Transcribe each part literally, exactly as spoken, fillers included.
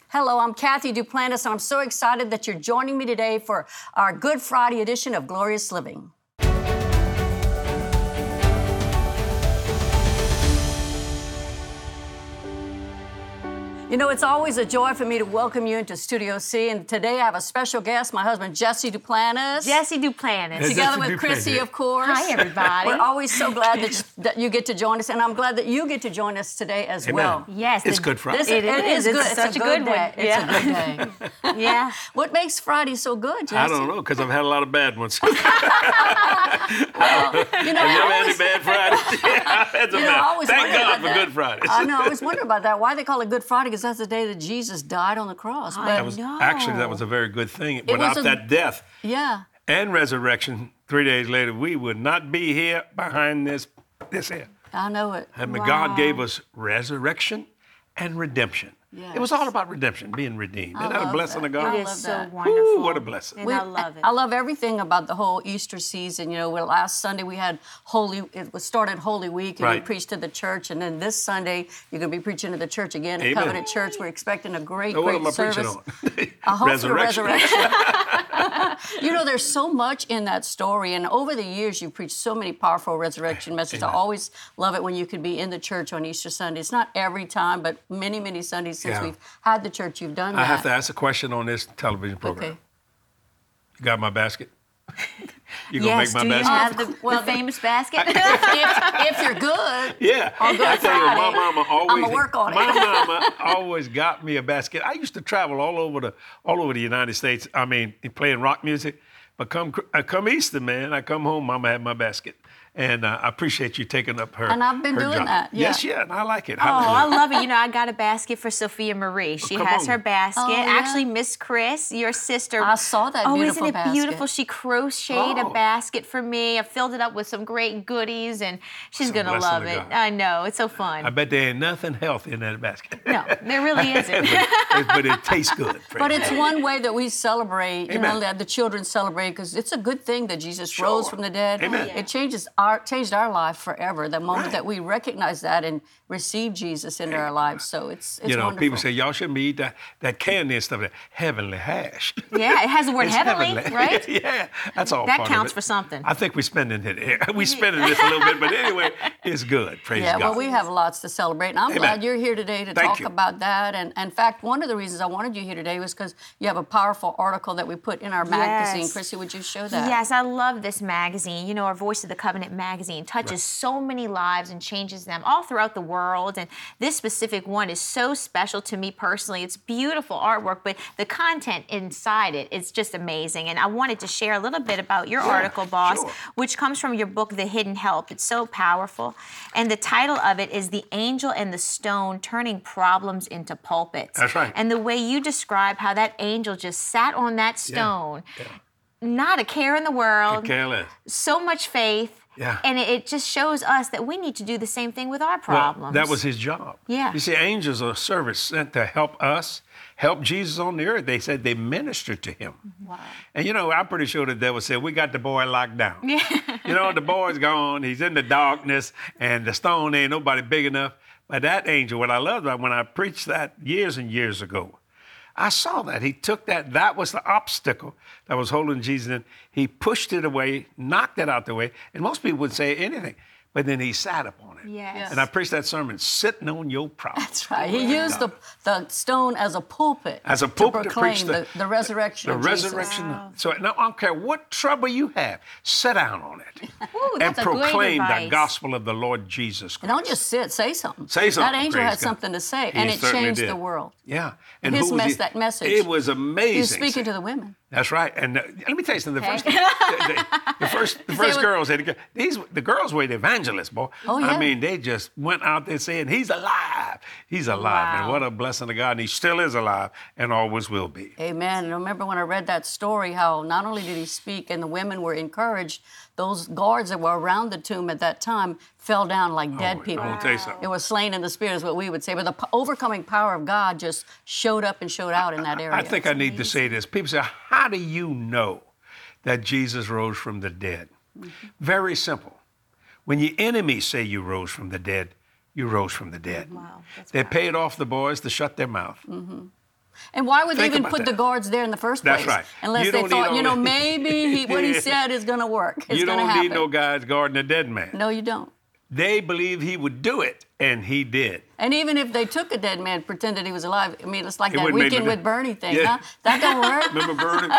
Hello, I'm Kathy Duplantis, and I'm so excited that you're joining me today for our Good Friday edition of Glorious Living. You know, it's always a joy for me to welcome you into Studio C, and today I have a special guest, my husband, Jesse Duplantis. Jesse Duplantis. Together with Chrissy, of course. Hi, everybody. We're always so glad that, that you get to join us, and I'm glad that you get to join us today as Amen. well. Yes. It's the, Good Friday. This, it, it is. is good. It's, It's such a a good good day. one. It's Yeah. a good day. Yeah. What makes Friday so good, Jesse? I don't know, because I've had a lot of bad ones. Well, you know, Have you I ever had always, any bad Fridays? Yeah, I've had some You know, I bad. always Thank wondered God about for that. Good Fridays. I know. I always wonder about that. Why they call it Good Friday? Because that's the day that Jesus died on the cross. But That was, No. actually, that was a very good thing. was Without a- that death yeah, and resurrection, three days later, we would not be here behind this, this here. I know it. And Wow. God gave us resurrection and redemption. It was Yes. all about redemption, being redeemed. I Isn't that a love blessing that. of God? It I is love so that. wonderful. Ooh, what a blessing. And We- I love it. I love everything about the whole Easter season. You know, well, last Sunday we had Holy, it was started Holy Week, and we Right. preached to the church. And then this Sunday, you're going to be preaching to the church again at Amen. Covenant Church. We're expecting a great, So what great am I service. preaching I on? hope Resurrection. for resurrection. You know, there's so much in that story, and over the years, you preached so many powerful resurrection messages. I Amen. always love it when you could be in the church on Easter Sunday. It's not every time, but many, many Sundays since Yeah. we've had the church, you've done I that. have to ask a question on this television program. Okay. You got my basket? You gonna Yes. make Do my you basket? have the, Well, the famous basket? if, if you're good, Yeah, on Good I tell you, my Friday, mama always. I'ma work on it. My mama always got me a basket. I used to travel all over the all over the United States. I mean, playing rock music. But come I come Easter, man, I come home. Mama had my basket, and uh, I appreciate you taking up her. And I've been her doing job. that, yeah. Yes, yeah, and I like it. Oh, I Hallelujah. love it. You know, I got a basket for Sophia Marie. She come has on. her basket. Oh, yeah. Actually, Miss Chris, your sister. I saw that Oh, beautiful isn't it basket. beautiful? She crocheted Oh. a basket for me. I filled it up with some great goodies, and she's a going to blessing love to it. God. I know. It's so fun. I bet there ain't nothing healthy in that basket. No, there really isn't. but, it, but it tastes good. praise But it's God. one way that we celebrate, you know, Amen. that the children celebrate, because it's a good thing that Jesus Sure. rose from the dead. Amen. It changes our changed our life forever. The moment Right. that we recognize that and receive Jesus into our lives. So it's it's You know, wonderful. people say y'all shouldn't be eating that, that candy and stuff. That heavenly hash. Yeah, it has the word It's heavenly, heavenly. right? Yeah, that's all. That part of counts it. for something. I think we're spending it. We spending this a little bit, but anyway, it's good. Praise Yeah, God. well, we have lots to celebrate, and I'm Amen. glad you're here today to Thank talk you. about that. And in fact, one of the reasons I wanted you here today was because you have a powerful article that we put in our magazine. Yes. Chrissy, would you show that? Yes, I love this magazine. You know, our Voice of the Covenant magazine touches so many lives and changes them all throughout the world. And this specific one is so special to me personally. It's beautiful artwork, but the content inside it is just amazing. And I wanted to share a little bit about your Yeah, article, boss, sure. which comes from your book, The Hidden Help. It's so powerful. And the title of it is The Angel and the Stone Turning Problems into Pulpits. That's right. And the way you describe how that angel just sat on that stone, Yeah. not a care in the world, Careless. so much faith. Yeah. And it, it just shows us that we need to do the same thing with our Well, problems. that was his job. Yeah. You see, angels are servants sent to help us, help Jesus on the earth. They said they ministered to him. Wow. And you know, I'm pretty sure the devil said, we got the boy locked down. Yeah. You know, the boy's gone. He's in the darkness, and the stone ain't nobody big enough. But that angel, what I loved about when I preached that years and years ago, I saw that. He took that, that was the obstacle that was holding Jesus in. He pushed it away, knocked it out the way, and most people wouldn't say anything. But then he sat upon it. Yes. And I preached that sermon, sitting on your problem. That's right. He used the, the stone as a pulpit, As a pulpit to to proclaim preach the, the- the resurrection The of Jesus. resurrection. So now I don't care what trouble you have, sit down on it Ooh, and that's a great proclaim the advice. gospel of the Lord Jesus And Christ. don't just sit, say something. Say something, That angel praise had God. something to say, He and it certainly changed did. the world. Yeah. And His who was mess, he? that message. It was amazing. He was speaking to the women. That's right. And uh, let me tell you something. The Okay. first, the, the- the first, the first were- girls, had to go- these the girls were the evangelists, boy. Oh, yeah. I mean, they just went out there saying, "He's alive. He's alive." And Wow. what a blessing of God. And he still is alive, and always will be. Amen. And I remember when I read that story, how not only did he speak and the women were encouraged, those guards that were around the tomb at that time fell down like dead Oh, people. I'm gonna tell you something. They were slain in the spirit, is what we would say. But the p- overcoming power of God just showed up and showed out in that area. I think I need to say this. People say, "How do you know that Jesus rose from the dead?" Mm-hmm. Very simple. When your enemies say you rose from the dead, you rose from the dead. Wow, that's They powerful. paid off the boys to shut their mouth. Mm-hmm. And why would they Think even about put the that. guards there in the first That's place? right. Unless You they don't thought, need you know, all- maybe he, what he said is going to work. It's you going to don't happen. need no guys guarding a dead man. No, you don't. They believed he would do it, and he did. And even if they took a dead man, pretended he was alive, I mean, it's like It that wouldn't make Weekend no- with Bernie thing, Yeah. huh? That don't work. Remember Bernie?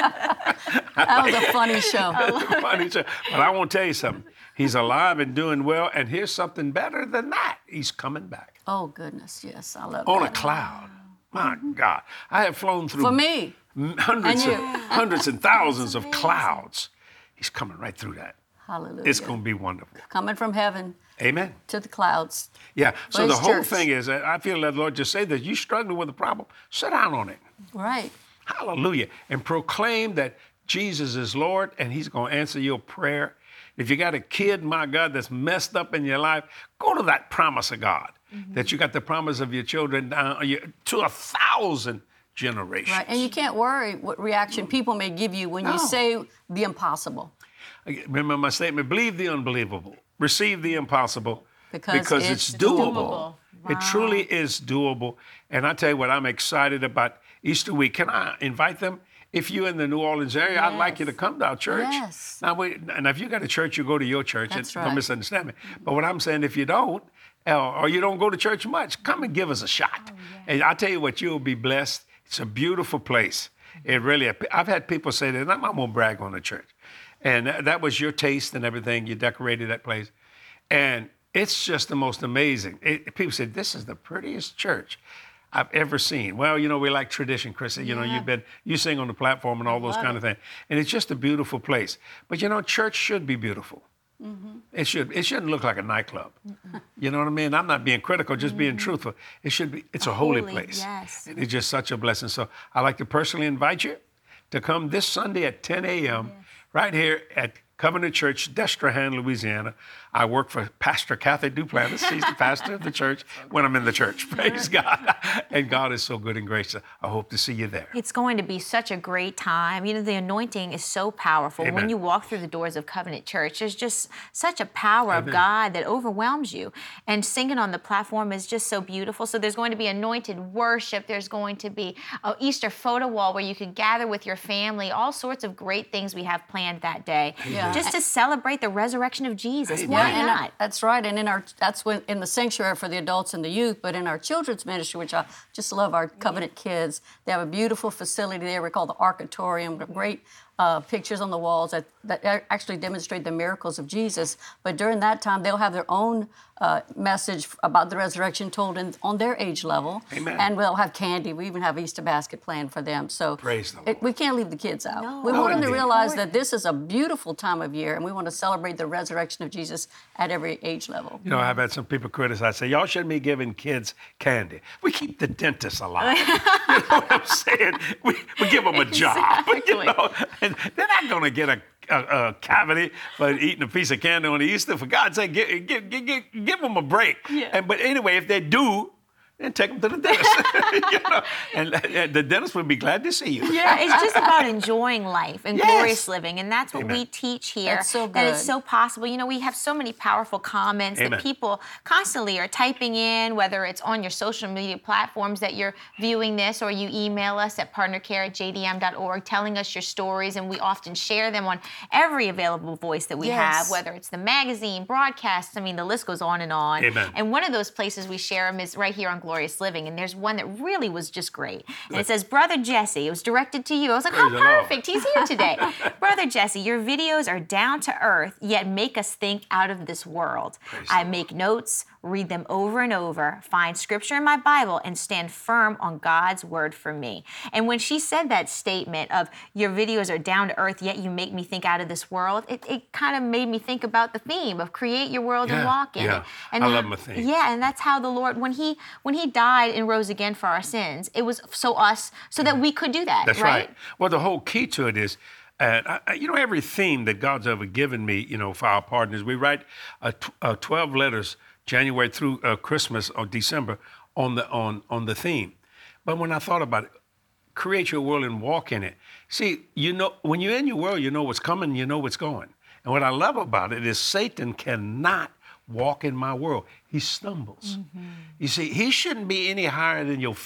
That was a funny show. Funny show. But I want to tell you something. He's alive and doing well, and here's something better than that. He's coming back Oh, goodness, yes, I love on a that. cloud. My God, I have flown through For me. hundreds, And of, you. hundreds and thousands of clouds. He's coming right through that. Hallelujah. It's going to be wonderful. Coming from heaven Amen. to the clouds. Yeah. So his the whole church. thing is, that I feel that the Lord just said that you're struggling with a problem. Sit down on it. Right. Hallelujah. And proclaim that Jesus is Lord and he's going to answer your prayer. If you got a kid, my God, that's messed up in your life, go to that promise of God, Mm-hmm. that you got the promise of your children down you- to a thousand generations. Right. And you can't worry what reaction people may give you when No. you say the impossible. Remember my statement, believe the unbelievable, receive the impossible, Because it's, it's doable. doable. It truly is doable. And I tell you what, I'm excited about Easter week. Can I invite them? If you're in the New Orleans area, I'd like you to come to our church. Yes. Now, we, and if you got a church, you go to your church. That's Don't right. misunderstand me. But what I'm saying, if you don't, uh, or you don't go to church much, come and give us a shot. And I tell you what, you'll be blessed. It's a beautiful place. It really. I've had people say that. I'm not gonna brag on the church, and that, that was your taste and everything. You decorated that place, and it's just the most amazing. It, people say this is the prettiest church I've ever seen. Well, you know, we like tradition, Chrissy. You know, Yeah. you've been, you sing on the platform and all those love kind of it. things. And it's just a beautiful place. But you know, church should be beautiful. Mm-hmm. It should. It shouldn't look like a nightclub. You know what I mean? I'm not being critical, just being truthful. It should be. It's a, holy, holy, place. yes. And it's just such a blessing. So I'd like to personally invite you to come this Sunday at ten a.m. right here at Covenant Church, Destrehan, Louisiana. I work for Pastor Kathy Duplantis. She's the pastor of the church when I'm in the church. Praise God. And God is so good and gracious. I hope to see you there. It's going to be such a great time. You know, the anointing is so powerful. Amen. When you walk through the doors of Covenant Church, there's just such a power of Amen. God that overwhelms you. And singing on the platform is just so beautiful. So there's going to be anointed worship. There's going to be an Easter photo wall where you can gather with your family. All sorts of great things we have planned that day. Yeah. Just to celebrate the resurrection of Jesus. Amen. Why And not? I- that's right. And in our that's when in the sanctuary for the adults and the youth, but in our children's ministry, which I just love, our Covenant Kids, they have a beautiful facility there we call the Arcatorium. Great uh, pictures on the walls that, that a- actually demonstrate the miracles of Jesus. But during that time, they'll have their own uh, message about the resurrection told in, on their age level. Amen. And we'll have candy. We even have Easter basket planned for them. So Praise the it- we can't leave the kids out. No. We No, want them to indeed. realize that this is a beautiful time of year, and we want to celebrate the resurrection of Jesus at every age level. You know, I've had some people criticize, say, y'all shouldn't be giving kids candy. We keep the dentists alive. You know what I'm saying? We, we give them a job. You Exactly. know? And they're not going to get a, a, a cavity for eating a piece of candy on Easter. For God's sake, give, give, give, give, give them a break. Yeah. And, but anyway, if they do, then take them to the dentist. You know? And uh, the dentist would be glad to see you. Yeah, it's just about enjoying life and Yes. glorious living, and that's what Amen. we teach here. That's so That it's good. so possible. You know, we have so many powerful comments Amen. that people constantly are typing in, whether it's on your social media platforms that you're viewing this, or you email us at partnercare at j d m dot org, telling us your stories, and we often share them on every available voice that we Yes. have, whether it's the magazine, broadcasts. I mean, the list goes on and on. Amen. And one of those places we share them is right here on Glorious Living, and there's one that really was just great. And it says, Brother Jesse, it was directed to you. I was like, Praise oh, the Lord. perfect. He's here today. Brother Jesse, your videos are down to earth, yet make us think out of this world. Praise I the make notes, read them over and over, find scripture in my Bible, and stand firm on God's word for me. And when she said that statement of your videos are down to earth, yet you make me think out of this world, it, it kind of made me think about the theme of create your world and Yeah, walk in yeah. it. And I how- love my theme. Yeah, and that's how the Lord, when he when he died and rose again for our sins, it was so us, so that we could do that. That's right. Well, the whole key to it is, uh, I, I- you know, every theme that God's ever given me, you know, for our partners, we write uh, tw- uh, twelve letters, January through uh, Christmas or December, on the on on the theme. But when I thought about it, create your world and walk in it. See, you know, when you're in your world, you know what's coming, you know what's going. And what I love about it is Satan cannot walk in my world. He stumbles. You see, he shouldn't be any higher than your feet.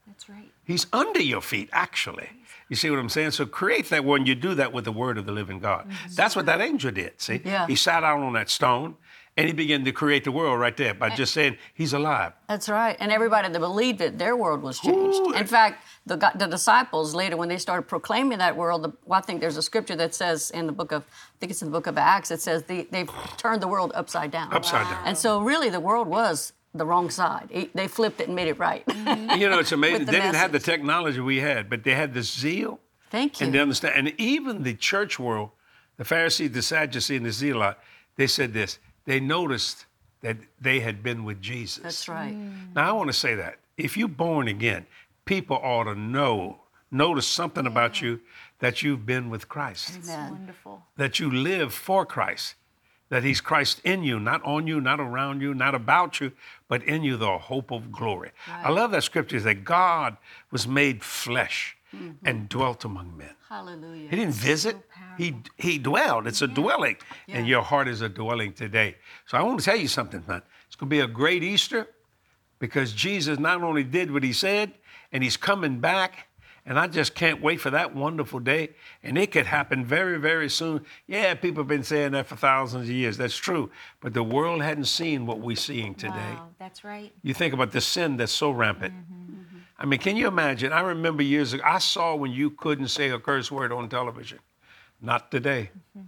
That's right. He's under your feet, actually. You see what I'm saying? So create that when you do that with the word of the living God. Mm-hmm. That's what that angel did, see? Yeah. He sat out on that stone, and he began to create the world right there by just saying, he's alive. That's right. And everybody that believed it, their world was changed. Ooh. In fact, the, the disciples later, when they started proclaiming that world, the, well, I think there's a scripture that says in the book of, I think it's in the book of Acts, it says the, they've turned the world upside down. Upside down. And so really the world was the wrong side. It- they flipped it and made it right. Mm-hmm. You know, it's amazing. With They the didn't have the message. technology we had, but they had the zeal. Thank you. And they understand. And even the church world, the Pharisees, the Sadducees, and the Zealot, they said this. They noticed that they had been with Jesus. That's right. Now, I want to say that. If you're born again, people ought to know, notice something about you that you've been with Christ, Amen. Wonderful. that you live for Christ, that he's Christ in you, not on you, not around you, not about you, but in you, the hope of glory. I love that scripture that God was made flesh and dwelt among men. Hallelujah. He didn't visit. He he dwelled. It's a dwelling. And your heart is a dwelling today. So I want to tell you something, man. It's going to be a great Easter because Jesus not only did what he said, and he's coming back. And I just can't wait for that wonderful day. And it could happen very, very soon. Yeah, people have been saying that for thousands of years. That's true. But the world hadn't seen what we're seeing today. Wow, that's right. You think about the sin that's so rampant. I mean, can you imagine? I remember years ago, I saw when you couldn't say a curse word on television. Not today.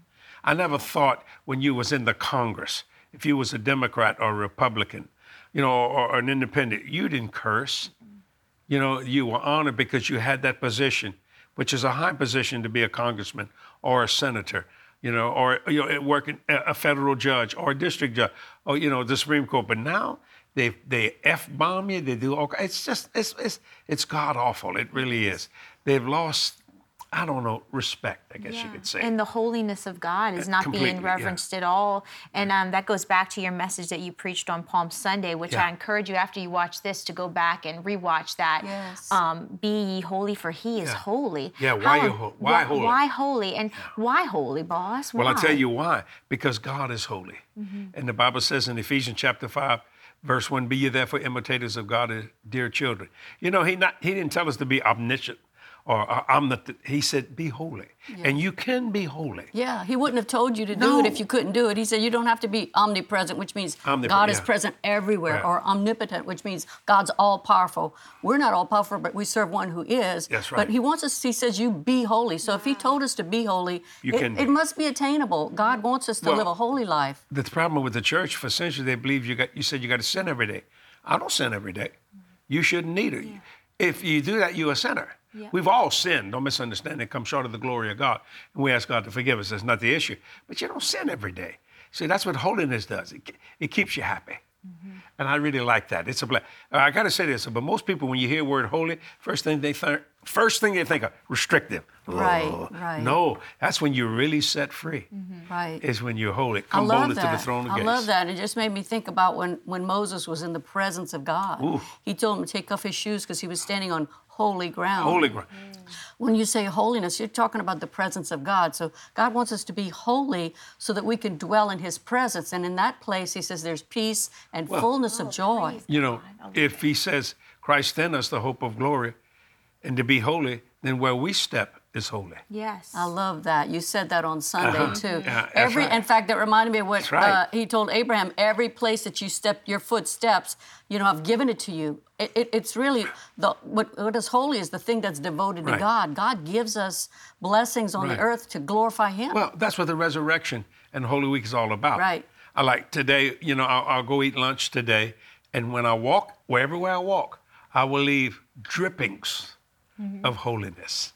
I never thought when you was in the Congress, if you was a Democrat or a Republican, you know, or, or an independent, you didn't curse. You know, you were honored because you had that position, which is a high position to be a congressman or a senator, you know, or, you know, working a federal judge or a district judge or, you know, the Supreme Court. But now they they F-bomb you, they do all, it's just, it's, it's, it's God awful. It really is. They've lost, I don't know, respect, I guess you could say. And the holiness of God is not completely, being yeah. reverenced at all. And um, that goes back to your message that you preached on Palm Sunday, which Yeah. I encourage you after you watch this to go back and rewatch that. Yes. Um, Be ye holy, for he is Yeah. holy. Yeah, why How- you ho- why holy? Why holy? And why holy, boss? Well, Why? I'll tell you why. Because God is holy. And the Bible says in Ephesians chapter five, verse one, be ye therefore imitators of God as dear children. You know, he not he didn't tell us to be omniscient or uh, omnipotent. He said, be holy. And you can be holy. Yeah, he wouldn't have told you to do No. it if you couldn't do it. He said you don't have to be omnipresent, which means Omnipre- God is yeah. present everywhere, Right. or omnipotent, which means God's all powerful. We're not all powerful, but we serve one who is. That's right. But he wants us, he says, you be holy. So if he told us to be holy, You it, can be. it must be attainable. God wants us to Well, live a holy life. The problem with the church for centuries, they believe you got. You said you got to sin every day. I don't sin every day. You shouldn't need it. If you do that, you're a sinner. Yeah. We've all sinned. Don't misunderstand. It comes short of the glory of God, and we ask God to forgive us. That's not the issue. But you don't sin every day. See, that's what holiness does. It, it keeps you happy. And I really like that. It's a blessing. I got to say this, but most people, when you hear the word holy, first thing they think, first thing they think of, restrictive. Right, Oh, right. No, that's when you're really set free. Right. Is when you're holy. I Come love boldly that. to the throne of I grace. love that. It just made me think about when, when Moses was in the presence of God. Ooh. He told him to take off his shoes because he was standing on holy ground. Holy ground. When you say holiness, you're talking about the presence of God. So God wants us to be holy so that we can dwell in his presence. And in that place, he says there's peace and fullness of joy. You know, if he says Christ in us, the hope of glory, and to be holy, then where we step is holy. Yes. I love that. You said that on Sunday Uh-huh. too. Yeah, that's every, right. in fact, that reminded me of what That's right. uh, he told Abraham. Every place that you step, your foot steps, you know, I've given it to you. It, it, it's really the what, what is holy is the thing that's devoted Right. to God. God gives us blessings on Right. the earth to glorify Him. Well, that's what the resurrection and Holy Week is all about. Right. I like today, you know, I'll, I'll go eat lunch today, and when I walk, wherever I walk, I will leave drippings of holiness.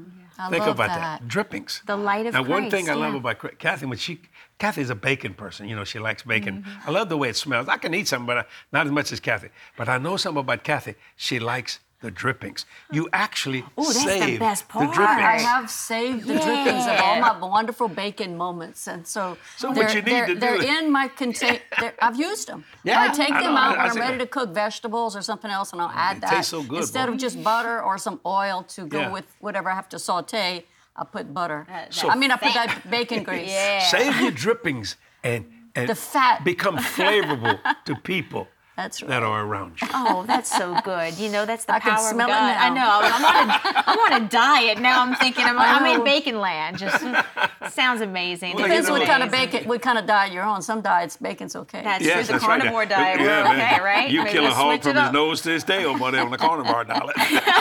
I Think love about that. that. Drippings. The light of now, one Christ, thing I love yeah. about Chri- Kathy, when she, Kathy's a bacon person. You know, she likes bacon. Mm-hmm. I love the way it smells. I can eat something, but I, not as much as Kathy. But I know something about Kathy. She likes the drippings. You actually Ooh, that's the save best the part. drippings. I have saved the drippings of all my wonderful bacon moments, and so, So they're, what you need they're, to do they're is- in my contain. they're- I've used them. Yeah, I take I them know. out I- I when I'm see ready that. to cook vegetables or something else, and I'll add It that tastes so good, instead boy. of just butter or some oil to go Yeah. with whatever I have to saute. I put butter. So- I mean, I put that bacon grease. Yeah. Save your drippings and, and The fat. become flavorful to people. That's right. that are around you. Oh, that's so good. You know, that's the I can power smell of it God. now. I know. I'm on a, I'm on a diet now. I'm thinking I'm, I'm in know. bacon land. Just sounds amazing. Well, Depends you know, what kind of Amazing. bacon, what kind of diet you're on. Some diets, bacon's okay. That's Yes, true. The that's right. carnivore Yeah, diet, we're man. okay, right? You Maybe kill a let's hog switch from it his up. nose to his tail, buddy, on the carnivore diet.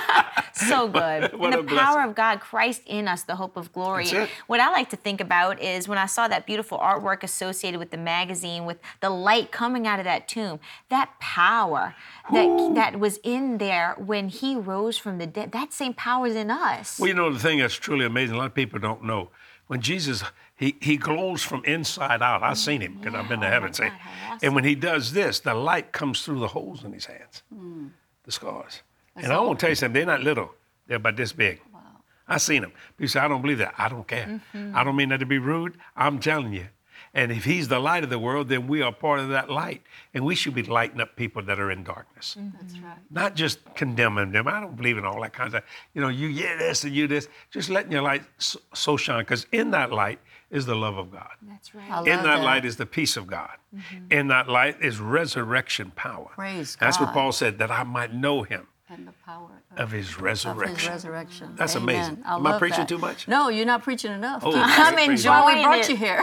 So good. What and a the power blessing. of God, Christ in us, the hope of glory. That's it. What I like to think about is when I saw that beautiful artwork associated with the magazine, with the light coming out of that tomb, that power that, that was in there when he rose from the dead, that same power is in us. Well, you know, the thing that's truly amazing, a lot of people don't know. When Jesus, he, he glows from inside out. I've seen him because I've been to Yeah. heaven. Oh, See? my God, how awesome. And when he does this, the light comes through the holes in his hands, the scars. and I all. want to tell you something, they're not little. They're about this big. Wow. I seen them. People say, I don't believe that. I don't care. I don't mean that to be rude. I'm telling you. And if he's the light of the world, then we are part of that light. And we should be lighting up people that are in darkness. That's right. Not just condemning them. I don't believe in all that kind of stuff. You know, you yeah this and you this. Just letting your light so, so shine. Because in that light is the love of God. That's right. I In love that light is the peace of God. In that light is resurrection power. Praise That's what God. Paul said, that I might know him And the power of his of resurrection. his resurrection. That's Amen. amazing. I Am I love preaching that. too much? No, you're not preaching enough. Oh, Keep- I'm That's enjoying why we brought it. you here.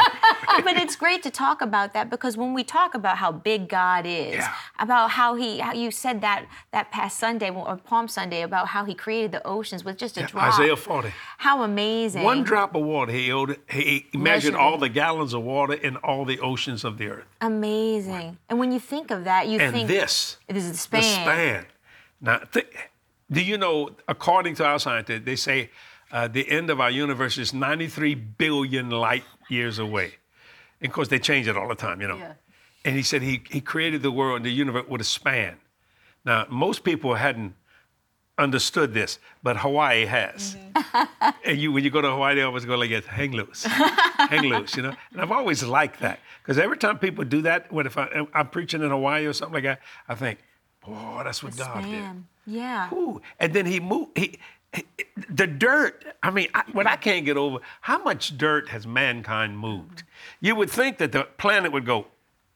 But it's great to talk about that because when we talk about how big God is, Yeah. about how he, how you said that that past Sunday or Palm Sunday about how he created the oceans with just a Yeah, drop. Isaiah forty. How amazing! One drop of water, he, owed, he he measured Measured all it. the gallons of water in all the oceans of the earth. Amazing. And when you think of that, you And think this, this is the span. the span. Now, th- do you know, according to our scientists, they say uh, the end of our universe is ninety-three billion light years away. And of course, they change it all the time, you know. Yeah. And he said he, he created the world and the universe with a span. Now, most people hadn't understood this, but Hawaii has. And you, when you go to Hawaii, they always go like this, hang loose, hang loose, you know? And I've always liked that. Because every time people do that, when if I, I'm preaching in Hawaii or something like that, I think, boy, that's what God did. Span. Yeah. Ooh. And then he moved, he, he- the dirt, I mean, I, what I can't get over, how much dirt has mankind moved? You would think that the planet would go,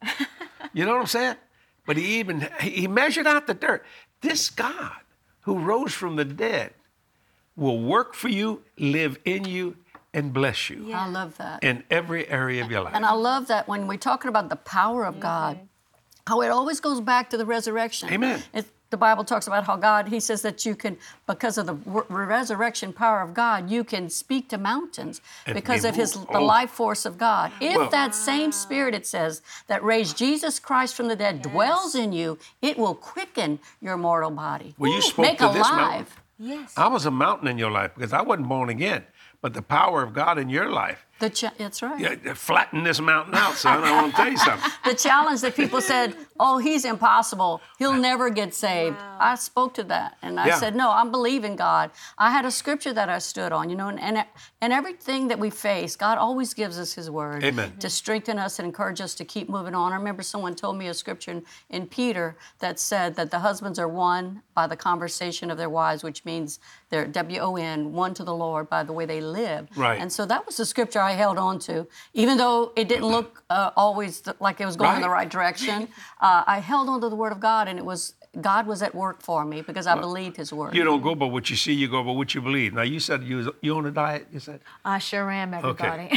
you know what I'm saying? But he even, he he measured out the dirt. This God who rose from the dead will work for you, live in you, and bless you I love that. in every area of your life. And I love that when we're talking about the power of God, how it always goes back to the resurrection. Amen. It, the Bible talks about how God, he says that you can, because of the re- resurrection power of God, you can speak to mountains And because they of his move. the Oh. life force of God. If Well- that same spirit, it says, that raised Jesus Christ from the dead dwells in you, it will quicken your mortal body. Well, you Ooh, spoke make to this mountain. alive. Yes. I was a mountain in your life because I wasn't born again, but the power of God in your life, The ch- that's right. yeah, flatten this mountain out, son. I want to tell you something. The challenge that people said, oh, he's impossible. He'll never get saved. I spoke to that and I Yeah. said, no, I'm believing God. I had a scripture that I stood on, you know, and, and, and everything that we face, God always gives us his word Amen. to strengthen us and encourage us to keep moving on. I remember someone told me a scripture in, in Peter that said that the husbands are won by the conversation of their wives, which means they're W O N, one to the Lord by the way they live. Right. And so that was the scripture I held on to, even though it didn't look uh, always th- like it was going in the Right. right direction. Uh, I held on to the word of God, and it was God was at work for me because I believed his word. You don't go by what you see, you go by what you believe. Now, you said you was, you on a diet, you said? I sure am, everybody.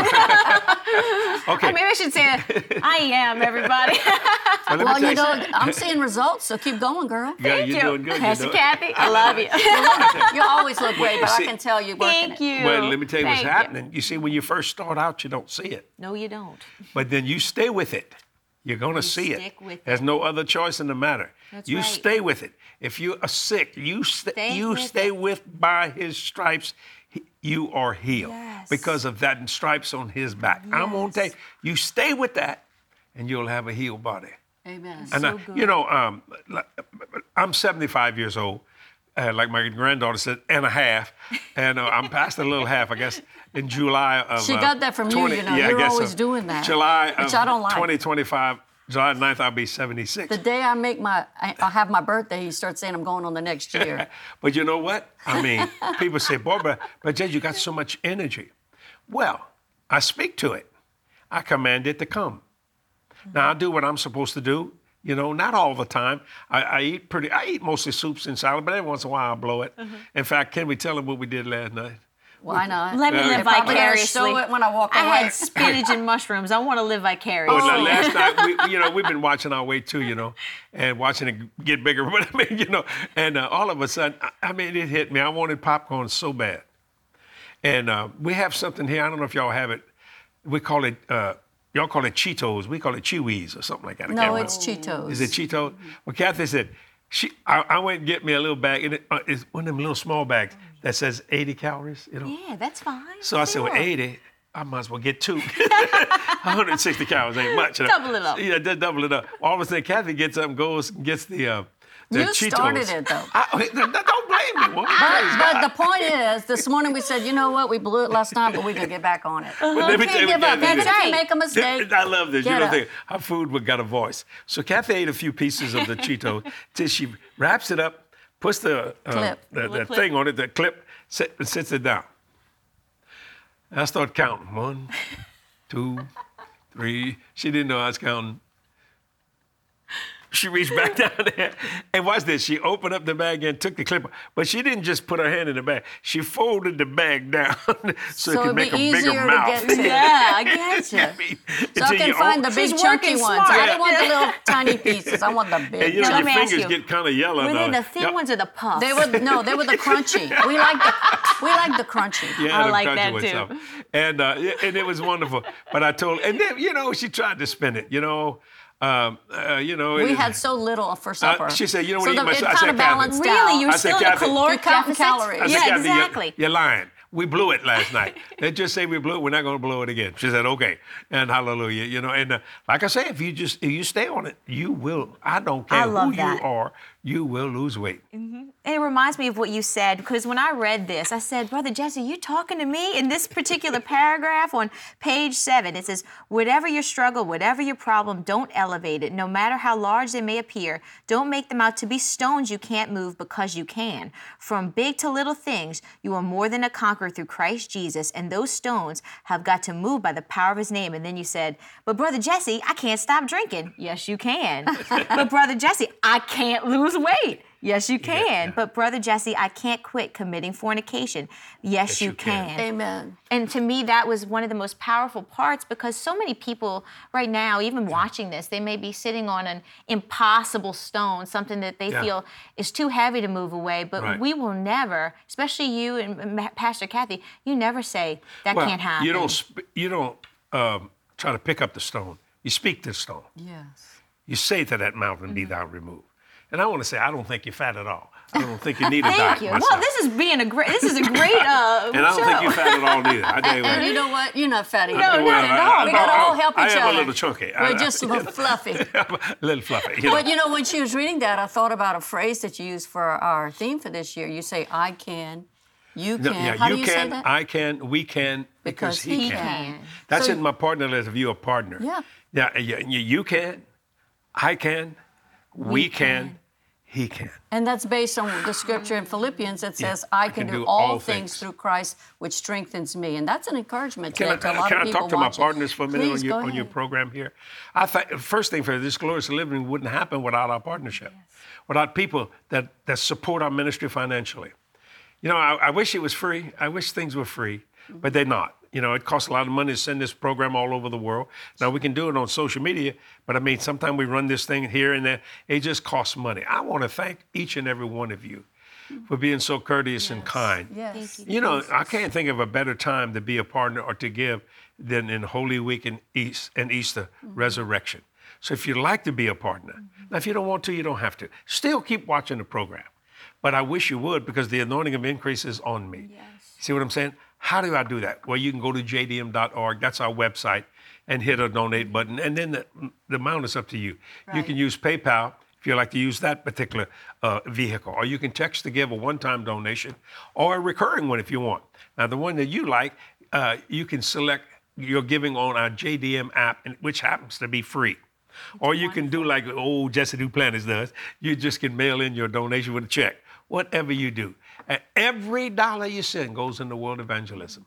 Okay. Maybe I should say I am, everybody. Well, let me Well, tell you know, something. I'm seeing results, so keep going, girl. Yeah, Thank you're you. doing good. Pastor you're doing- Kathy, I love you. You always look great, but I see- can tell you working Thank it. you. Well, let me tell you what's Thank happening. You see, when you first start out, you don't see it. No, you don't. But then you stay with it. You're going to see it. stick with There's it. no other choice in the matter. That's you right. stay with it. If you are sick, you, st- Stay you with stay it. with by his stripes, he- you are healed Yes. because of that stripes on his back. I'm going to tell you, Yes. you stay with that and you'll have a healed body. Amen. And So I- good. you know, um, like, I'm seventy-five years old, uh, like my granddaughter said, and a half, and uh, I'm past a little half, I guess, in July of. She uh, got that from you, twenty you know. Yeah, I You're guess always so. doing that, July which of I don't like. twenty twenty-five, July ninth, I'll be seventy-six. The day I make my, I I have my birthday, he starts saying I'm going on the next year. But you know what? I mean, people say, boy, but, but Jay, you got so much energy. Well, I speak to it. I command it to come. Now, I do what I'm supposed to do. You know, not all the time. I, I eat pretty. I eat mostly soups and salad, but every once in a while I blow it. In fact, can we tell them what we did last night? Why not? Let me Yeah. live They're probably gonna vicariously. show it when I walk I away. had spinach and mushrooms. I want to live vicariously. Well, last night, we, you know, we've been watching our weight too, you know, and watching it get bigger. But I mean, you know, and uh, all of a sudden, I, I mean, it hit me. I wanted popcorn so bad. And uh, we have something here. I don't know if y'all have it. We call it, uh, y'all call it Cheetos. We call it Chewies or something like that. I can't No, remember. it's Cheetos. Is it Cheetos? Well, Kathy said, she, I, I went and get me a little bag, and it, uh, it's one of them little small bags that says eighty calories, you know. Yeah, that's fine. So I said, well, Sure. eighty, I might as well get two. one hundred sixty calories ain't much. You know? Double it up. Yeah, just double it up. All of a sudden, Kathy gets up and goes and gets the, uh, the You Cheetos. started it, though. I, wait, don't blame me, woman. Praise But God. the point is, this morning we said, you know what, we blew it last time, but we're gonna get back on it. But let me You tell you can't give what up. Kathy Even did. if you right. make a mistake, I love this. Get you know, up. the, her food would got a voice. So Kathy ate a few pieces of the Cheetos till she wraps it up, puts the uh, Clip. the, the Little clip. thing on it, the clip, sit, and sits it down. I start counting. One, two, three. She didn't know I was counting. She reached back down there and watch this. She opened up the bag and took the clip, but she didn't just put her hand in the bag. She folded the bag down so, So it could it'd make be a bigger easier to mouth. get to. Yeah, I get you. I mean, So until I can you find own- the big She's chunky working ones. I smart. didn't want the little tiny pieces. I want the big. And you know, Now, let your me ask fingers you, get kind of yellow. Were they now. the thin Y'all- ones or the puffs? They were no, they were the crunchy. We like the we like the crunchy. Yeah, I the like crunchy that ones, too. so. And uh, yeah, and it was wonderful. But I told, and then you know, she tried to spin it. You know, um, uh, you know. We it- had so little for supper. she said, "You don't so wanna eat the, much." It I kind said, of "Kathy." balanced Really? out. You're I said, still in a Kathy, caloric You're counting deficit? calories. I said, Yeah, Kathy, you're- exactly. You're, lying. We blew it last night. They just say we blew it. We're not going to blow it again. She said, okay. And hallelujah. You know, and uh, like I say, if you just if you stay on it, you will. I don't care I love who that. you are, you will lose weight. And it reminds me of what you said, because when I read this, I said, Brother Jesse, you talking to me? In this particular paragraph on page seven, it says, whatever your struggle, whatever your problem, don't elevate it. No matter how large they may appear, don't make them out to be stones you can't move because you can. From big to little things, you are more than a conqueror through Christ Jesus, and those stones have got to move by the power of his name. And then you said, but Brother Jesse, I can't stop drinking. Yes, you can. But Brother Jesse, I can't lose weight. Yes, you can. yeah. But Brother Jesse, I can't quit committing fornication. Yes, Yes, you, you can. can. Amen. And to me, that was one of the most powerful parts, because so many people right now, even watching this, they may be sitting on an impossible stone, something that they Yeah. feel is too heavy to move away. But Right. we will never, especially you and Ma- Pastor Kathy, you never say that Well, can't happen. you don't sp- you don't um, try to pick up the stone. You speak to the stone. Yes. You say to that mountain, Mm-hmm. be thou removed. And I want to say, I don't think you're fat at all. I don't think you need a Thank diet you. myself. Well, this is being a great. This is a great uh, and I don't show. think you're fat at all either. I tell you what. And you know what? You're not fatty. No, Well, not at I- all. I- We gotta all I- help I each am other. a little chunky. I- We're I- just a little fluffy. a little fluffy. You know. But you know, when she was reading that, I thought about a phrase that you used for our theme for this year. You say, I can, you can. No, yeah, How you do you can, say that? I can, we can, because, Because he, he can. can. That's So- in my partner list of you a partner. Yeah. Yeah, yeah, you, you can, I can, we, can, he can. And that's based on the scripture in Philippians that says, I can, do, all things, through Christ, which strengthens me. And that's an encouragement Can today I, to a lot can of I people talk to watching. my partners for a minute Please, on your go on your ahead. program here? I think first thing for this glorious living wouldn't happen without our partnership, without people that that support our ministry financially. You know, I, I wish it was free. I wish things were free, but they're not. You know, it costs a lot of money to send this program all over the world. Now, we can do it on social media, but I mean, sometimes we run this thing here and there. It just costs money. I want to thank each and every one of you for being so courteous and kind. Yes. Thank you. You know, I can't think of a better time to be a partner or to give than in Holy Week and East and Easter resurrection. So if you'd like to be a partner, now if you don't want to, you don't have to. Still keep watching the program. But I wish you would, because the anointing of increase is on me. Yes. See what I'm saying? How do I do that? Well, you can go to j d m dot org. That's our website, and hit a donate button. And then the, the amount is up to you. You Right. can use PayPal if you like to use that particular uh, vehicle, or you can text to give a one-time donation, or a recurring one if you want. Now, the one that you like, uh, you can select your giving on our J D M app, and- which happens to be free. Or you can do like old Jesse Duplantis does. You just can mail in your donation with a check. Whatever you do. And every dollar you send goes into world evangelism.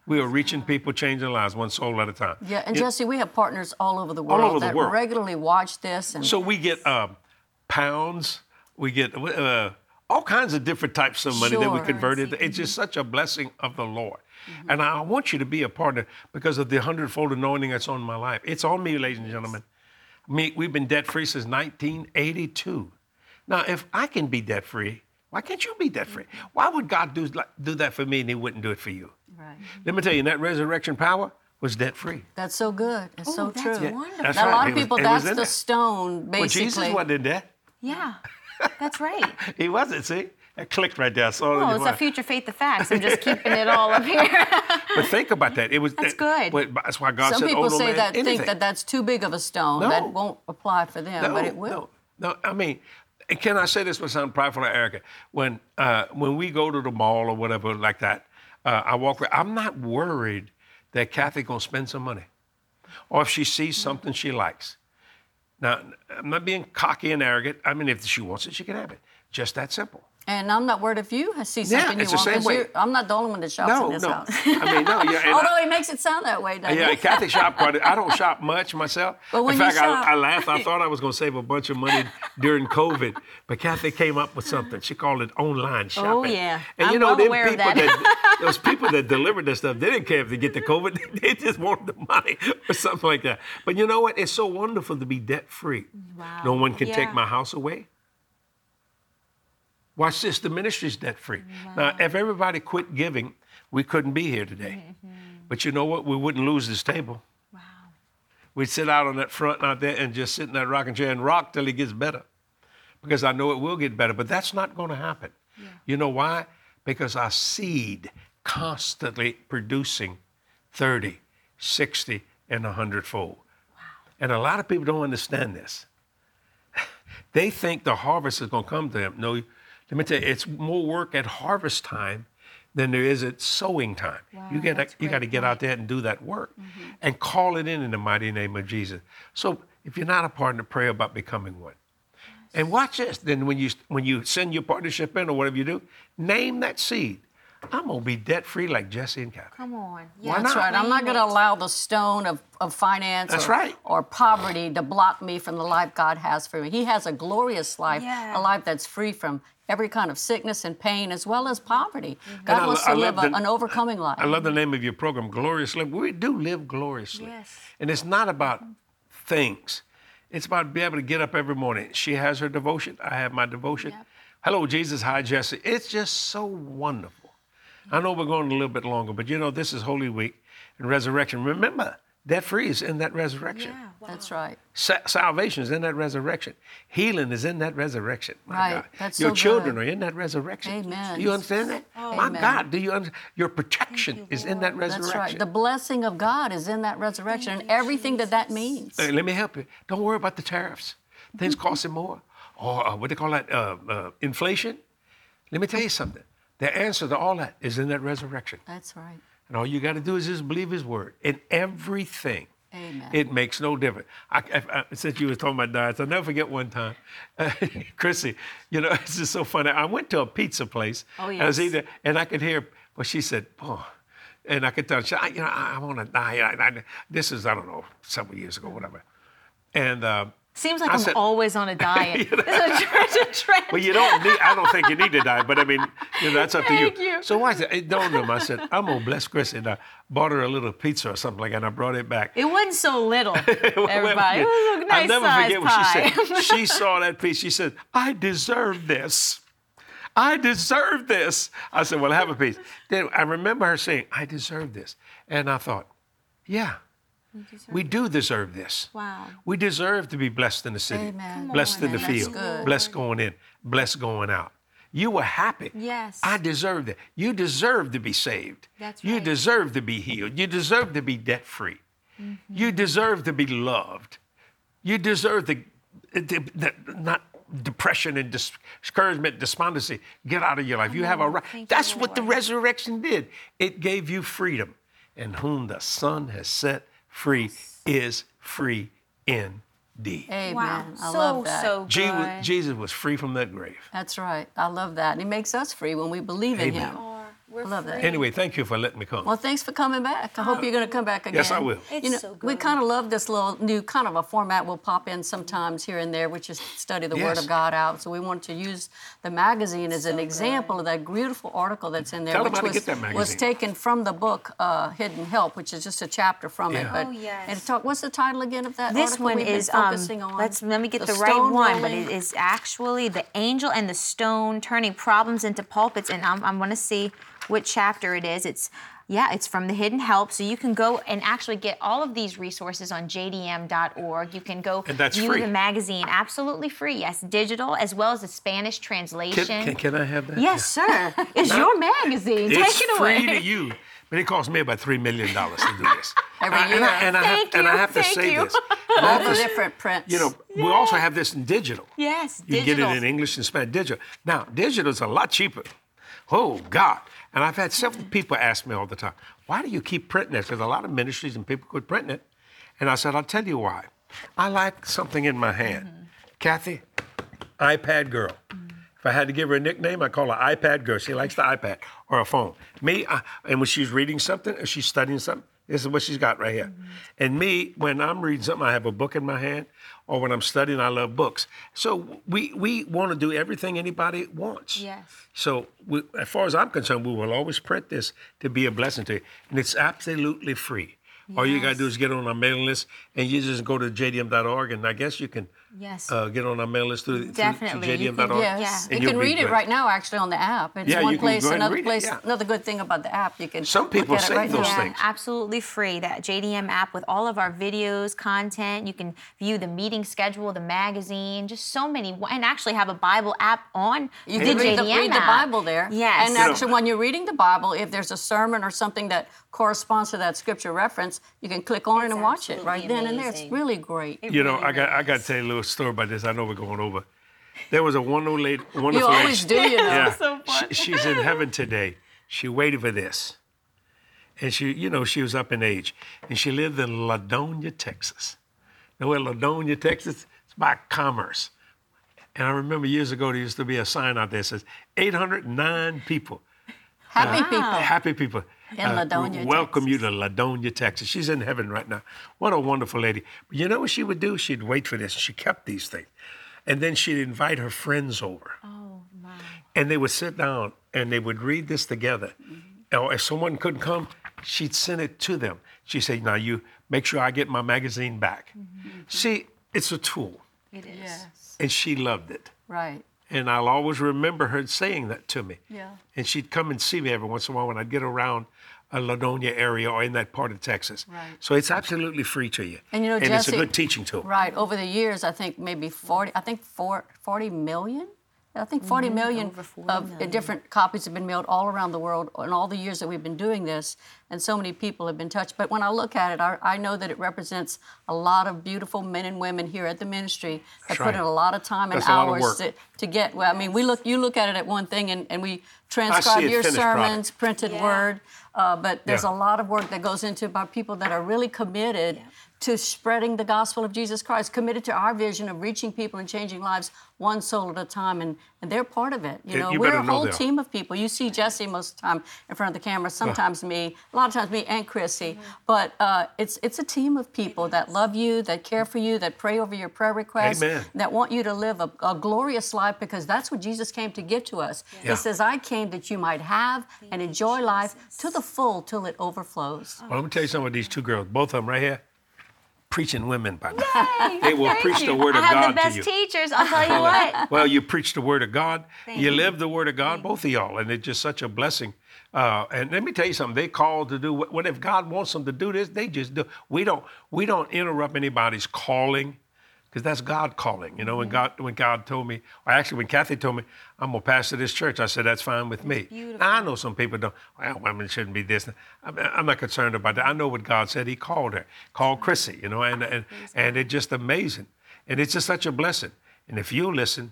We are reaching people, changing lives, one soul at a time. Yeah, and It- Jesse, we have partners all over the world over the that world. regularly watch this. And So we get uh, pounds, we get uh, all kinds of different types of money that we Sure. convert into. It's just such a blessing of the Lord. And I want you to be a partner because of the hundredfold anointing that's on my life. It's on me, ladies and gentlemen. Me, we've been debt-free since nineteen eighty-two. Now, if I can be debt-free, why can't you be debt-free? Why would God do, like, do that for me and he wouldn't do it for you? right. Let me tell you, that resurrection power was debt-free. That's so good. It's so that's true. Yeah, wonderful. that's Now, right. a lot It of was- people, it was that's in the there. stone, basically. Well, Jesus wasn't in there. Yeah, that's right. He wasn't, see? That clicked right there. I saw it in Oh, your it's a mind. future faith the facts. I'm just keeping it all up here. But think about that. It was That's that- good. but that's why God Some said, people "Oh, no say man, that anything." think that that's too big of a stone. No. That won't apply for them, no, but it will. No, no. I mean, and can I say this will sound prideful or arrogant? When uh, when we go to the mall or whatever like that, uh, I walk. I'm not worried that Kathy gonna spend some money, or if she sees something she likes. Now, I'm not being cocky and arrogant. I mean, if she wants it, she can have it. Just that simple. And I'm not worried if you see Yeah, something it's you the want. same 'Cause way. you're- I'm not the only one that shops No, in this no. house. I mean, no. Yeah, and Although I- he makes it sound that way, doesn't Yeah, he? Kathy shop quite a- I don't shop much myself. But when In you fact, shop- I, I laughed. I thought I was going to save a bunch of money during COVID, but Kathy came up with something. She called it online shopping. Oh, yeah. And you I'm know, well them aware of people that. those people that delivered this stuff, they didn't care if they get the COVID. They just wanted the money or something like that. But you know what? It's so wonderful to be debt free. Wow. No one can Yeah. take my house away. Watch this, the ministry's debt free. Now, if everybody quit giving, we couldn't be here today. But you know what? We wouldn't lose this table. Wow. We'd sit out on that front out there and just sit in that rocking chair and rock till it gets better. Because I know it will get better, but that's not going to happen. You know why? Because our seed constantly producing thirty, sixty, and a hundredfold. Wow. And a lot of people don't understand this. They think the harvest is going to come to them. No, let me tell you, it's more work at harvest time than there is at sowing time. Wow, you got that's you a got to great get out point. there and do that work and call it in in the mighty name of Jesus. So if you're not a partner, pray about becoming one. And watch this. Then when you when you send your partnership in or whatever you do, name that seed. I'm gonna be debt free like Jesse and Kathy. Come on. Why Yeah, not? That's right. I'm not claim going to it. allow the stone of, of finance That's or, right. or poverty to block me from the life God has for me. He has a glorious life, Yeah. a life that's free from every kind of sickness and pain as well as poverty. God And I wants lo- to I live love a, the- an overcoming life. I love the name of your program, Glorious Live. We do live gloriously. Yes. And it's not about things. It's about being able to get up every morning. She has her devotion. I have my devotion. Yep. Hello, Jesus. Hi, Jesse. It's just so wonderful. I know we're going a little bit longer, but you know, this is Holy Week and resurrection. Remember, debt free is in that resurrection. Yeah. Wow. That's right. Sa- salvation is in that resurrection. Healing is in that resurrection. My Right. God. That's Your so children good. are in that resurrection. Amen. Do you understand that? My Amen. God, do you understand? Your protection you, is in that Lord. resurrection. That's right. The blessing of God is in that resurrection and everything that that means. Hey, let me help you. Don't worry about the tariffs. Things Mm-hmm. costing more. Or uh, what they call that, uh, uh, inflation. Let me tell you something. The answer to all that is in that resurrection. That's right. And all you got to do is just believe his word. In everything, Amen. it makes no difference. I, I, I, since you were talking about diets, I'll never forget one time, uh, Chrissy, you know, it's just so funny. I went to a pizza place. Oh, and I was yes. eating, and I could hear, well, she said, oh, and I could tell, she, I, you know, I, I want to die. I, I, this is, I don't know, several years ago, whatever. And uh, Seems like I I'm said- always on a diet. It's a trend. It's a trend. well, you don't need, I don't think you need to die, but I mean, you know, that's up to you. Thank you. So why is it? It dawned on me. I said, I'm going to bless Chrissy. And I bought her a little pizza or something like that, and I brought it back. It wasn't so little, Well, everybody. It was a nice I'll never size forget pie. what she said. She saw that piece. She said, I deserve this. I deserve this. I said, well, have a piece. Then I remember her saying, I deserve this. And I thought, yeah, we do deserve this. Wow. We deserve to be blessed in the city, Amen. Come blessed on, in the that's field, good. blessed going in, blessed going out. You were happy. Yes. I deserve that. You deserve to be saved. That's You right. deserve to be healed. You deserve to be debt free. Mm-hmm. You deserve to be loved. You deserve to, to- to- not depression and discouragement, despondency. Get out of your life. You have a on. right. Thank you, That's what the Lord. resurrection did. It gave you freedom. And whom the Son has set free is free indeed. Amen. Wow. I so, love that. so good. Je- Jesus was free from that grave. That's right. I love that. And he makes us free when we believe in Amen. him. We're I love that. free. Anyway, thank you for letting me come. Well, thanks for coming back. I hope you're going to come back again. Yes, I will. It's You know, so we good. kind of love this little new kind of a format we'll pop in sometimes here and there, which is study the Word Yes. of God out. So we wanted to use the magazine as an So example good. of that beautiful article that's in there, Tell 'em which how to was, get that was magazine. taken from the book uh, Hidden Help, which is just a chapter from it. Yeah. But, Oh, yes. And talk, what's the title again of that This article one we've been is um, focusing on? let's let me get the, The right stone one, but rolling. it is actually the angel and the stone turning problems into pulpits, and I'm, I'm going to see what chapter it is. It's yeah, it's from the Hidden Help, so you can go and actually get all of these resources on j d m dot org. You can go And that's view free. the magazine, absolutely free. Yes, digital as well as the Spanish translation. Can, can, can I have that? Yes, sir. It's your magazine. It's Take it away. free to you, but it costs me about three million dollars to do this. Every And I- year. And I, and I Thank have, and I you, have to thank say you. this. And I All have the to- different prints. You know, we also have this in digital. Yes, You can get digital. it in English and Spanish, digital. Now, digital is a lot cheaper. Oh, God. And I've had several people ask me all the time, why do you keep printing this? There's a lot of ministries and people quit printing it. And I said, I'll tell you why. I like something in my hand. Mm-hmm. Kathy, iPad girl. If I had to give her a nickname, I'd call her iPad girl. She likes the iPad or a phone. Me, I, and when she's reading something or she's studying something, this is what she's got right here. Mm-hmm. And me, when I'm reading something, I have a book in my hand, or when I'm studying, I love books. So we we want to do everything anybody wants. Yes. So we, as far as I'm concerned, we will always print this to be a blessing to you. And it's absolutely free. All you got to do is get on our mailing list, and you just go to j d m dot org, and I guess you can Yes. uh, get on our mailing list through, through, Definitely. through You j d m can- dot org. Yes, Yeah. and you you'll can be read it blessed. right now, actually, on the app. It's Yeah, one you can place. go ahead and Another read it, place. yeah. Another good thing about the app, you can. Some look people at it save right those now. Yeah, things. absolutely free. That J D M app with all of our videos, content. You can view the meeting schedule, the magazine, just so many, and actually have a Bible app on You the can read the, J D M read the app. Bible there. Yes. And You know- actually, when you're reading the Bible, if there's a sermon or something that corresponds to that scripture reference, you can click on it It's and watch it absolutely right then and there. It's amazing. really great. It You know, really, I got really I got to is. tell you a little story about this. I know we're going over. There was a wonderful lady. Wonderful You always lady. do, you know. Yeah. So fun. She, she's in heaven today. She waited for this. And she, you know, she was up in age. And she lived in Ladonia, Texas. Now, where Ladonia, Texas? It's by Commerce. And I remember years ago, there used to be a sign out there that says eight hundred nine people. Happy people. Happy people. In Ladonia, welcome Texas. you to Ladonia, Texas. She's in heaven right now. What a wonderful lady. But you know what she would do? She'd wait for this. She kept these things. And then she'd invite her friends over. Oh my. And they would sit down and they would read this together. Or if someone couldn't come, she'd send it to them. She'd say, now you make sure I get my magazine back. See, it's a tool. It is. Yes. And she loved it. Right. And I'll always remember her saying that to me. Yeah. And she'd come and see me every once in a while when I'd get around a Ladonia area or in that part of Texas. Right. So it's absolutely free to you. And you know, it's a Jesse- good teaching tool. Right. Over the years, I think maybe forty. I think four, forty million. I think forty million over forty of million. different copies have been mailed all around the world in all the years that we've been doing this, and so many people have been touched. But when I look at it, I, I know that it represents a lot of beautiful men and women here at the ministry that That's put right. in a lot of time and That's a lot of hours work. to, to get. Well, I mean, we look. You look at it at one thing, and, and we transcribe it your finished product. sermons, printed Yeah. word. Uh, but there's Yeah. a lot of work that goes into it by people that are really committed to spreading the gospel of Jesus Christ, committed to our vision of reaching people and changing lives one soul at a time, and, and they're part of it. You You- know, you we're better a know whole they are. team of people. You see Jesse most of the time in front of the camera, sometimes me, a lot of times me and Chrissy. But uh, it's it's a team of people that love you, that care for you, that pray over your prayer requests, Amen. that want you to live a, a glorious life because that's what Jesus came to give to us. Yeah. He says, I came that you might have and enjoy life to the full till it overflows. Well, let me tell you something with these two girls, both of them right here, preaching women by now. They will preach the word I of have God the best to you. teachers, I'll tell you what. Well, you preach the word of God. You you. live the word of God, both of y'all, and it's just such a blessing. Uh, and let me tell you something. They called to do what, what if God wants them to do this, they just do. We don't we don't interrupt anybody's calling, because that's God calling. You know, when God when God told me, or actually when Kathy told me, I'm gonna pastor this church, I said that's fine with me. Now I know some people don't. Well, women shouldn't be this. I'm, I'm not concerned about that. I know what God said. He called her, called Chrissy. You know, and and and it's just amazing, and it's just such a blessing. And if you listen,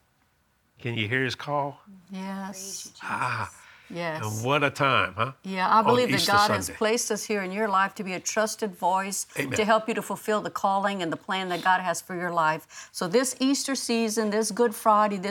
can you hear His call? Yes. Ah, Yes. and what a time, huh? Yeah, I On believe that Easter God has Sunday. placed us here in your life to be a trusted voice, Amen. to help you to fulfill the calling and the plan that God has for your life. So this Easter season, this Good Friday, this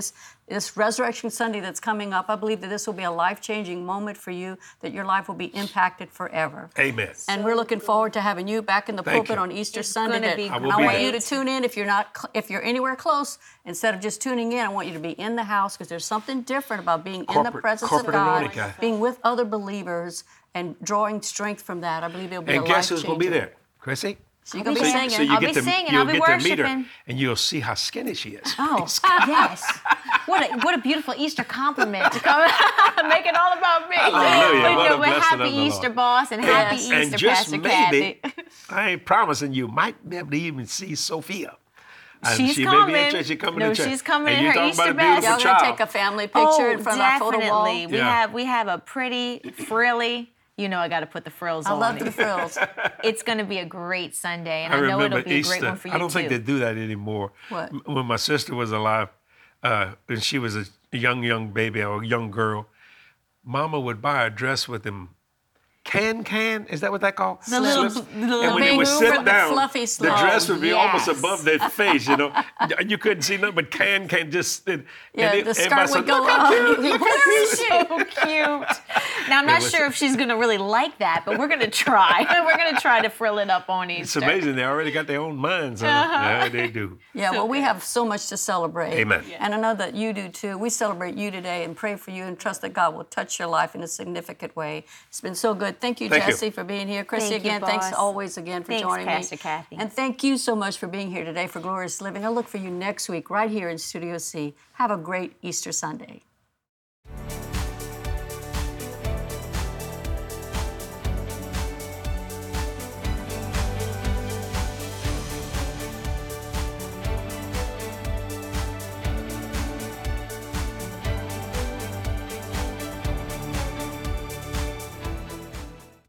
this Resurrection Sunday that's coming up, I believe that this will be a life-changing moment for you, that your life will be impacted forever. Amen. And we're looking forward to having you back in the Thank pulpit you. on Easter It's Sunday. gonna that- be I and will I be want there. you to tune in if you're not, cl- if you're anywhere close. Instead of just tuning in, I want you to be in the house because there's something different about being in the Corporate- presence of corporate God, anointing, guy. being with other believers, and drawing strength from that. I believe it'll be And a guess life who's going to be changer. there? Chrissy? So you're gonna I'll be be singing. So you I'll get be to, singing, you'll I'll be get to meet her, worshiping. and you'll see how skinny she is. Oh, yes. What a, what a beautiful Easter compliment to come make it all about me. Hallelujah. But What no, a but blessing happy of the Lord. Easter, boss, and happy Yes. Easter, And just Pastor maybe, Kathy. I ain't promising you might be able to even see Sophia. And She's she coming. may be interested. She's coming No, to church. she's coming and in you're her talking Easter about a best. beautiful Y'all child. gonna take a family picture in front of our photo wall? definitely. We Yeah. have we have a pretty frilly. You know, I got to put the frills I on. love it. the frills. It's going to be a great Sunday, and I I, know remember it'll be Easter. a great one for you I don't too. think they do that anymore. What? M- When my sister was alive, uh, and she was a young, young baby or a young girl, Mama would buy a dress with them. Can can is that what that called? The little- Slips? the little and when they would big sit fl- down, fluffy the slip. dress would be Oh, almost yes. above their face. You know, you couldn't see nothing but can can just. And, Yeah, and the everybody skirt said, would go "Look how up. cute, look how cute." So cute. Now I'm not was- sure if she's going to really like that, but we're going to try. we're going to try to frill it up on It's Easter. amazing. They already got their own minds on Uh-huh. it. Yeah, they do. Yeah, well, we have so much to celebrate. Amen. And I know that you do too. We celebrate you today and pray for you and trust that God will touch your life in a significant way. It's been so good. Thank you, Thank you. Jesse, for being here. Chrissy, Thank you, again, thanks boss. always again for Thanks, joining Pastor me. Kathy. And thank you so much for being here today for Glorious Living. I look for you next week right here in Studio C. Have a great Easter Sunday.